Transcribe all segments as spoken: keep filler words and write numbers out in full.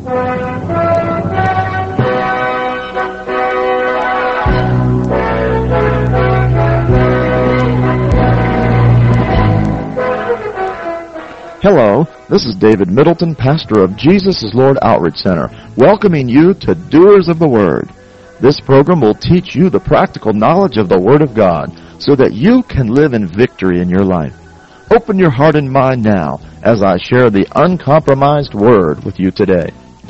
Hello, this is David Middleton, pastor of Jesus is Lord Outreach Center, welcoming you to Doers of the Word. This program will teach you the practical knowledge of the Word of God so that you can live in victory in your life. Open your heart and mind now as I share the uncompromised Word with you today.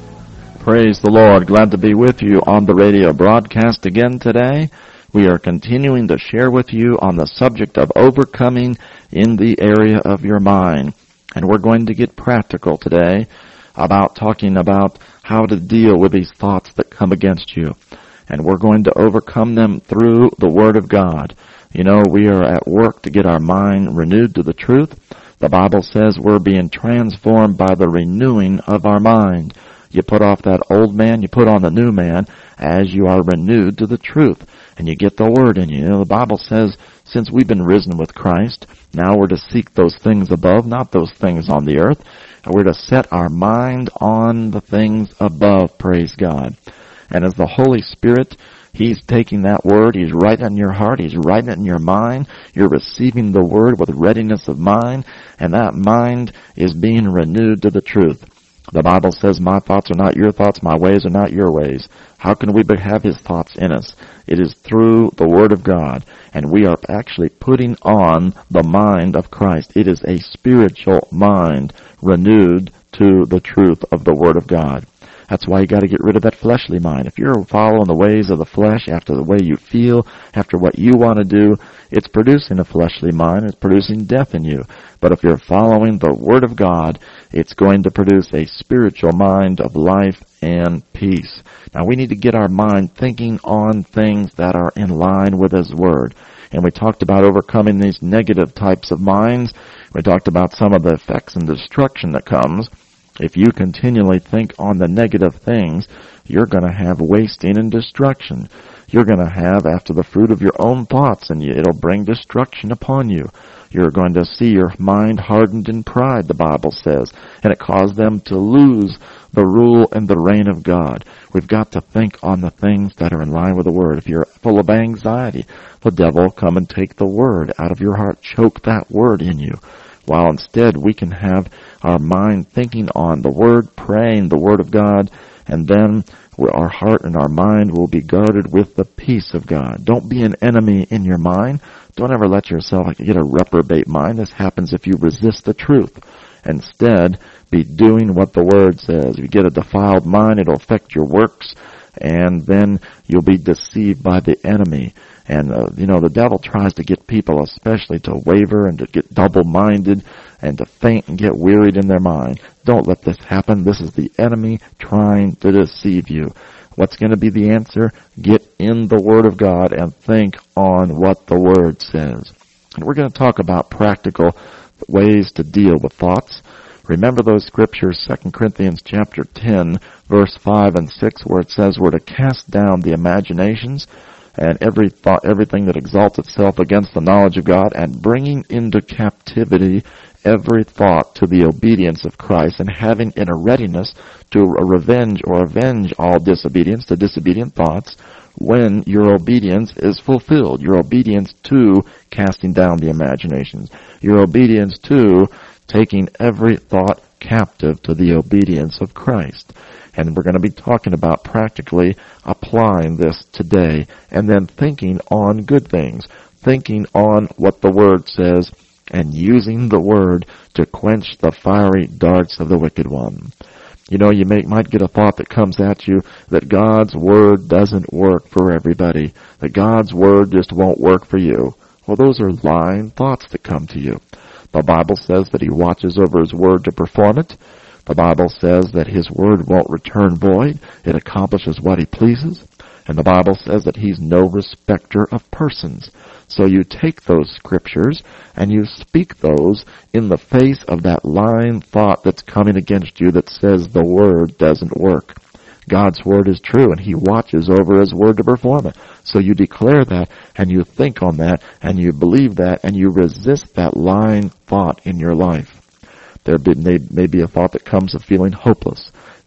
Praise the Lord. Glad to be with you on the radio broadcast again today. We are continuing to share with you on the subject of overcoming in the area of your mind. And we're going to get practical today about talking about how to deal with these thoughts that come against you. And we're going to overcome them through the Word of God. You know, we are at work to get our mind renewed to the truth. The Bible says we're being transformed by the renewing of our mind. You put off that old man, you put on the new man as you are renewed to the truth. And you get the Word in you. You know, the Bible says, since we've been risen with Christ, now we're to seek those things above, not those things on the earth. And we're to set our mind on the things above, praise God. And as the Holy Spirit, He's taking that Word, He's writing it in your heart, He's writing it in your mind. You're receiving the Word with readiness of mind, and that mind is being renewed to the truth. The Bible says, my thoughts are not your thoughts, my ways are not your ways. How can we have His thoughts in us? It is through the Word of God, and we are actually putting on the mind of Christ. It is a spiritual mind renewed to the truth of the Word of God. That's why you got to get rid of that fleshly mind. If you're following the ways of the flesh after the way you feel, after what you want to do, it's producing a fleshly mind. It's producing death in you. But if you're following the Word of God, it's going to produce a spiritual mind of life and peace. Now, we need to get our mind thinking on things that are in line with His Word. And we talked about overcoming these negative types of minds. We talked about some of the effects and destruction that comes. If you continually think on the negative things, you're going to have wasting and destruction. You're going to have after the fruit of your own thoughts, and it'll bring destruction upon you. You're going to see your mind hardened in pride, the Bible says, and it caused them to lose the rule and the reign of God. We've got to think on the things that are in line with the Word. If you're full of anxiety, the devil will come and take the Word out of your heart, choke that Word in you. While instead we can have our mind thinking on the Word, praying the Word of God, and then our heart and our mind will be guarded with the peace of God. Don't be an enemy in your mind. Don't ever let yourself get a reprobate mind. This happens if you resist the truth. Instead, be doing what the Word says. If you get a defiled mind, it'll affect your works, and then you'll be deceived by the enemy. And, uh, you know, the devil tries to get people especially to waver and to get double-minded and to faint and get wearied in their mind. Don't let this happen. This is the enemy trying to deceive you. What's going to be the answer? Get in the Word of God and think on what the Word says. And we're going to talk about practical ways to deal with thoughts. Remember those scriptures, Second Corinthians chapter ten, verse five and six, where it says we're to cast down the imaginations and every thought, everything that exalts itself against the knowledge of God, and bringing into captivity every thought to the obedience of Christ, and having in a readiness to revenge or avenge all disobedience, the disobedient thoughts, when your obedience is fulfilled. Your obedience to casting down the imaginations. Your obedience to taking every thought captive to the obedience of Christ. And we're going to be talking about practically applying this today, and then thinking on good things, thinking on what the Word says, and using the Word to quench the fiery darts of the wicked one. You know, you may, might get a thought that comes at you that God's Word doesn't work for everybody, that God's Word just won't work for you. Well, those are lying thoughts that come to you. The Bible says that He watches over His Word to perform it. The Bible says that His Word won't return void. It accomplishes what He pleases. And the Bible says that He's no respecter of persons. So you take those scriptures and you speak those in the face of that lying thought that's coming against you that says the Word doesn't work. God's Word is true, and He watches over His Word to perform it. So you declare that, and you think on that, and you believe that, and you resist that lying thought in your life. There may be a thought that comes of feeling hopeless,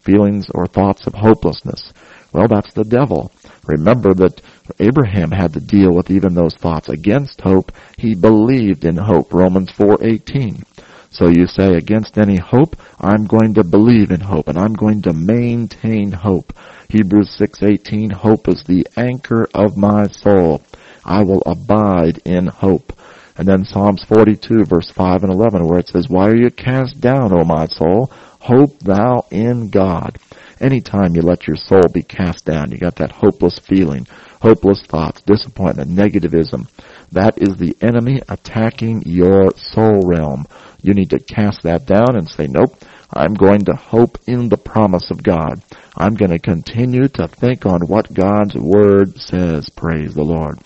feelings or thoughts of hopelessness. Well, that's the devil. Remember that Abraham had to deal with even those thoughts. Against hope, he believed in hope. Romans four eighteen. So you say, against any hope, I'm going to believe in hope, and I'm going to maintain hope. Hebrews six eighteen, hope is the anchor of my soul. I will abide in hope. And then Psalms forty-two, verse five and eleven, where it says, why are you cast down, O my soul? Hope thou in God. Anytime you let your soul be cast down, you got that hopeless feeling, hopeless thoughts, disappointment, negativism. That is the enemy attacking your soul realm. You need to cast that down and say, nope, I'm going to hope in the promise of God. I'm going to continue to think on what God's Word says. Praise the Lord.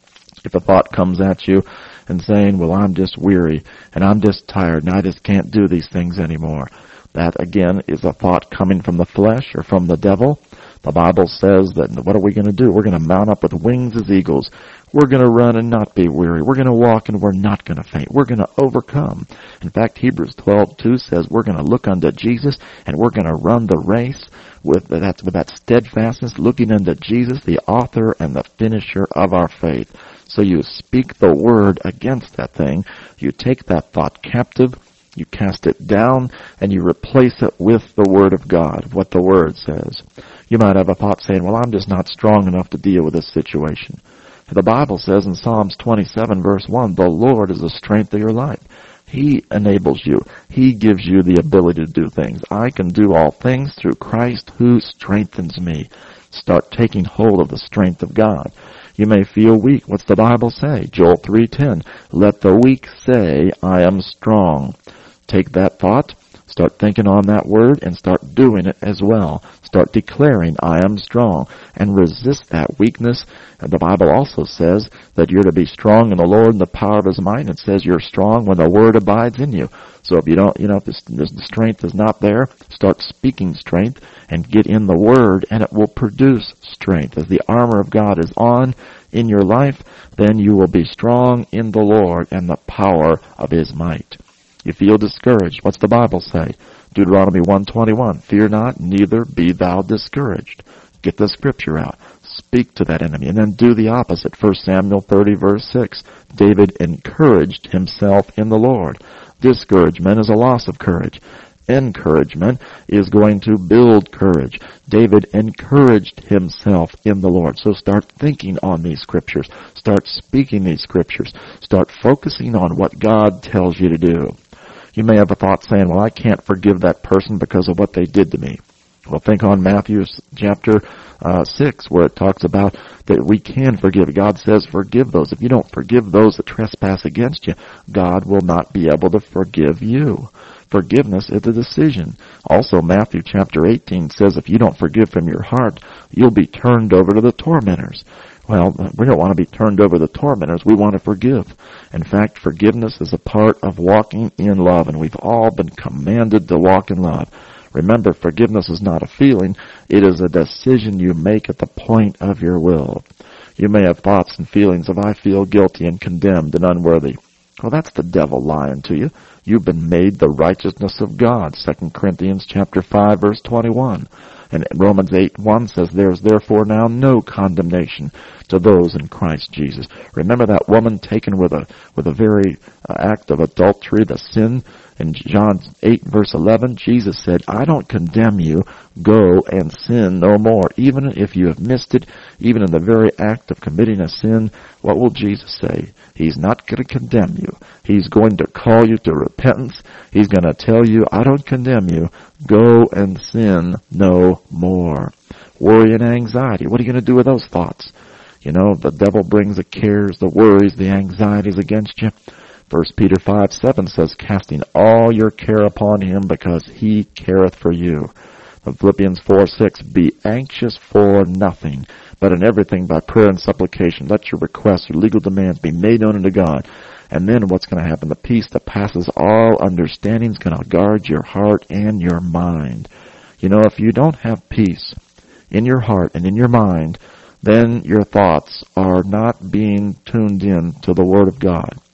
If a thought comes at you and saying, well, I'm just weary and I'm just tired and I just can't do these things anymore, that again is a thought coming from the flesh or from the devil. The Bible says that what are we going to do? We're going to mount up with wings as eagles. We're going to run and not be weary. We're going to walk and we're not going to faint. We're going to overcome. In fact, Hebrews twelve two says we're going to look unto Jesus and we're going to run the race with that, with that steadfastness, looking unto Jesus, the author and the finisher of our faith. So you speak the word against that thing. You take that thought captive. You cast it down, and you replace it with the Word of God, what the Word says. You might have a thought saying, well, I'm just not strong enough to deal with this situation. The Bible says in Psalms twenty-seven, verse one, the Lord is the strength of your life. He enables you. He gives you the ability to do things. I can do all things through Christ who strengthens me. Start taking hold of the strength of God. You may feel weak. What's the Bible say? Joel three ten, let the weak say, I am strong. Take that thought, start thinking on that word, and start doing it as well. Start declaring, I am strong, and resist that weakness. And the Bible also says that you're to be strong in the Lord and the power of His might. It says you're strong when the word abides in you. So if you don't, you know, if the, the strength is not there, start speaking strength and get in the word, and it will produce strength. As the armor of God is on in your life, then you will be strong in the Lord and the power of His might. You feel discouraged. What's the Bible say? Deuteronomy one twenty-one, fear not, neither be thou discouraged. Get the scripture out. Speak to that enemy. And then do the opposite. First Samuel thirty, verse six. David encouraged himself in the Lord. Discouragement is a loss of courage. Encouragement is going to build courage. David encouraged himself in the Lord. So start thinking on these scriptures. Start speaking these scriptures. Start focusing on what God tells you to do. You may have a thought saying, well, I can't forgive that person because of what they did to me. Well, think on Matthew chapter uh, six, where it talks about that we can forgive. God says, forgive those. If you don't forgive those that trespass against you, God will not be able to forgive you. Forgiveness is a decision. Also, Matthew chapter eighteen says, if you don't forgive from your heart, you'll be turned over to the tormentors. Well, we don't want to be turned over to the tormentors. We want to forgive. In fact, forgiveness is a part of walking in love, and we've all been commanded to walk in love. Remember, forgiveness is not a feeling. It is a decision you make at the point of your will. You may have thoughts and feelings of, I feel guilty and condemned and unworthy. Well, that's the devil lying to you. You've been made the righteousness of God. Second Corinthians chapter five, verse twenty-one. And Romans eight one says, there is therefore now no condemnation to those in Christ Jesus. Remember that woman taken with a with a very uh, act of adultery, the sin? In John eight, verse eleven, Jesus said, I don't condemn you. Go and sin no more. Even if you have missed it, even in the very act of committing a sin, what will Jesus say? He's not going to condemn you. He's going to call you to repentance. He's going to tell you, I don't condemn you. Go and sin no more. Worry and anxiety. What are you going to do with those thoughts? You know, the devil brings the cares, the worries, the anxieties against you. First Peter five seven says, casting all your care upon Him because He careth for you. Philippians four six, be anxious for nothing, but in everything by prayer and supplication, let your requests, your legal demands be made known unto God. And then what's going to happen? The peace that passes all understanding is going to guard your heart and your mind. You know, if you don't have peace in your heart and in your mind, then your thoughts are not being tuned in to the Word of God.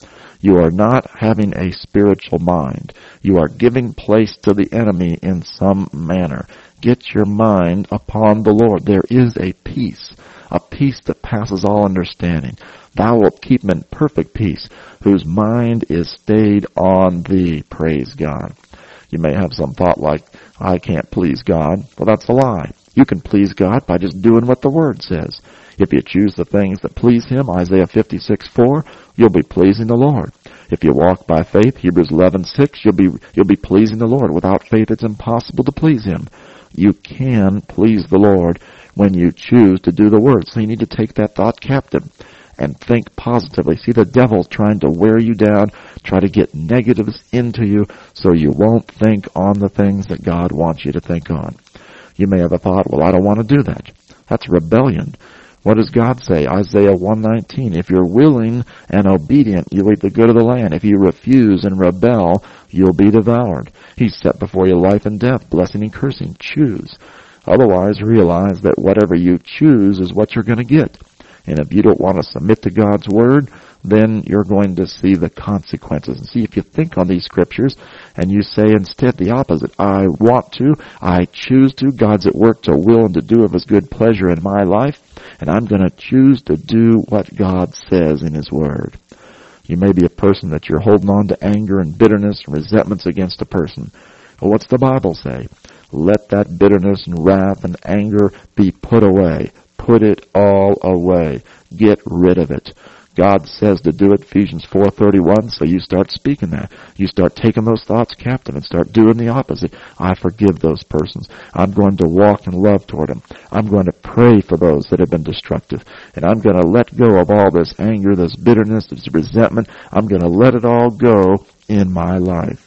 You are not having a spiritual mind. You are giving place to the enemy in some manner. Get your mind upon the Lord. There is a peace, a peace that passes all understanding. Thou wilt keep him in perfect peace, whose mind is stayed on thee. Praise God. You may have some thought like, I can't please God. Well, that's a lie. You can please God by just doing what the Word says. If you choose the things that please Him, Isaiah fifty-six four, you'll be pleasing the Lord. If you walk by faith, Hebrews eleven six, you'll be, you'll be pleasing the Lord. Without faith, it's impossible to please Him. You can please the Lord when you choose to do the Word. So you need to take that thought captive and think positively. See, the devil's trying to wear you down, try to get negatives into you so you won't think on the things that God wants you to think on. You may have a thought, well, I don't want to do that. That's rebellion. What does God say? Isaiah one nineteen, if you're willing and obedient, you'll eat the good of the land. If you refuse and rebel, you'll be devoured. He's set before you life and death, blessing and cursing. Choose. Otherwise, realize that whatever you choose is what you're going to get. And if you don't want to submit to God's Word, then you're going to see the consequences. And see, if you think on these scriptures and you say instead the opposite, I want to, I choose to, God's at work to will and to do of His good pleasure in my life, and I'm going to choose to do what God says in His Word. You may be a person that you're holding on to anger and bitterness and resentments against a person. Well, what's the Bible say? Let that bitterness and wrath and anger be put away. Put it all away. Get rid of it. God says to do it, Ephesians four thirty-one, so you start speaking that. You start taking those thoughts captive and start doing the opposite. I forgive those persons. I'm going to walk in love toward them. I'm going to pray for those that have been destructive. And I'm going to let go of all this anger, this bitterness, this resentment. I'm going to let it all go in my life.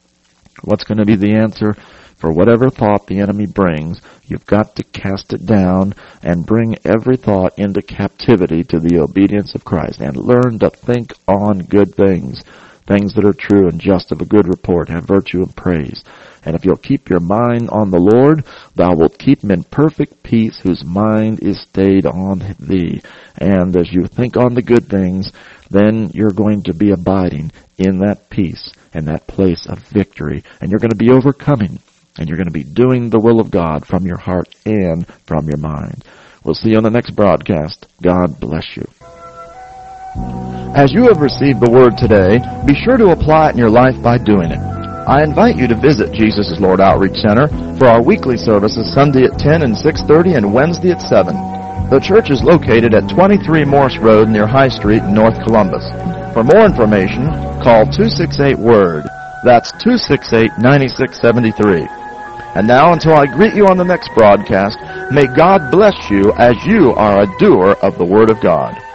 What's going to be the answer? For whatever thought the enemy brings, you've got to cast it down and bring every thought into captivity to the obedience of Christ and learn to think on good things, things that are true and just, of a good report, have virtue and praise. And if you'll keep your mind on the Lord, thou wilt keep him in perfect peace, whose mind is stayed on thee. And as you think on the good things, then you're going to be abiding in that peace and that place of victory. And you're going to be overcoming. And you're going to be doing the will of God from your heart and from your mind. We'll see you on the next broadcast. God bless you. As you have received the Word today, be sure to apply it in your life by doing it. I invite you to visit Jesus is Lord Outreach Center for our weekly services Sunday at ten and six thirty and Wednesday at seven. The church is located at twenty-three Morse Road near High Street in North Columbus. For more information, call two six eight WORD. That's two six eight, nine six seven three. And now, until I greet you on the next broadcast, may God bless you as you are a doer of the Word of God.